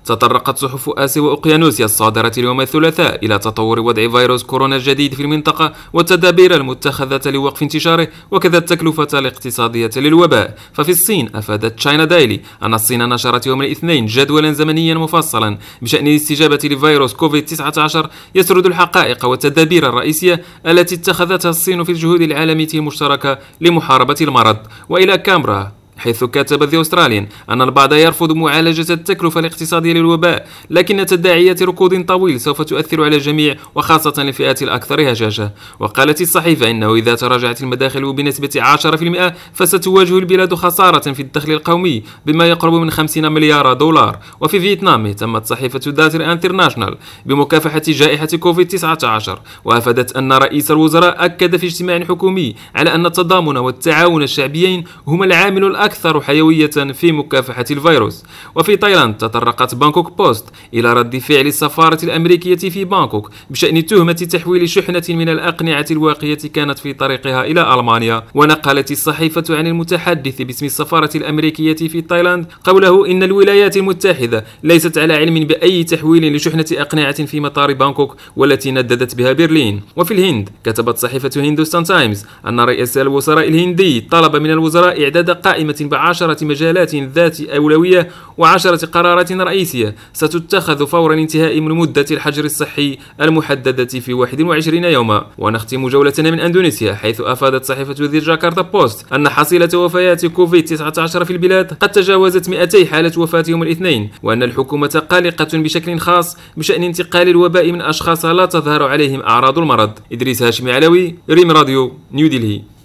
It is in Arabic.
تطرقت صحف آسيا وأوقيانوسيا الصادرة اليوم الثلاثاء إلى تطور وضع فيروس كورونا الجديد في المنطقة والتدابير المتخذة لوقف انتشاره وكذا التكلفة الاقتصادية للوباء. ففي الصين أفادت تشاينا دايلي أن الصين نشرت يوم الاثنين جدولا زمنيا مفصلا بشأن الاستجابة لفيروس كوفيد-19 يسرد الحقائق والتدابير الرئيسية التي اتخذتها الصين في الجهود العالمية المشتركة لمحاربة المرض. وإلى كامبرا حيث كتب ذا أستراليان أن البعض يرفض معالجة التكلفة الاقتصادية للوباء، لكن تداعيات ركود طويل سوف تؤثر على الجميع وخاصة الفئات الأكثر هشاشة. وقالت الصحيفة إنه إذا تراجعت المداخل بنسبة 10% فستواجه البلاد خسارة في الدخل القومي بما يقرب من 50 مليار دولار. وفي فيتنام اهتمت صحيفة داتر انترناشنال بمكافحة جائحة كوفيد-19 وأفادت أن رئيس الوزراء أكد في اجتماع حكومي على أن التضامن والتعاون الشعبيين هما العامل الأكثر حيوية في مكافحة الفيروس. وفي تايلاند تطرقت بانكوك بوست إلى رد فعل السفارة الأمريكية في بانكوك بشأن تهمة تحويل شحنة من الأقنعة الواقية كانت في طريقها إلى ألمانيا. ونقلت الصحيفة عن المتحدث باسم السفارة الأمريكية في تايلاند قوله إن الولايات المتحدة ليست على علم بأي تحويل لشحنة أقنعة في مطار بانكوك والتي نددت بها برلين. وفي الهند كتبت صحيفة هندوستان تايمز أن رئيس الوزراء الهندي طلب من الوزراء إعداد قائمة ب10 مجالات ذات أولوية و10 قرارات رئيسية ستتخذ فور انتهاء من مدة الحجر الصحي المحددة في 21 يوما. ونختم جولتنا من أندونيسيا حيث أفادت صحيفة ذا جاكرتا بوست أن حصيلة وفيات كوفيد-19 في البلاد قد تجاوزت 200 حالة وفاة يوم الاثنين، وأن الحكومة قلقة بشكل خاص بشأن انتقال الوباء من أشخاص لا تظهر عليهم أعراض المرض. إدريس هاشمي علوي، ريم راديو، نيو دلهي.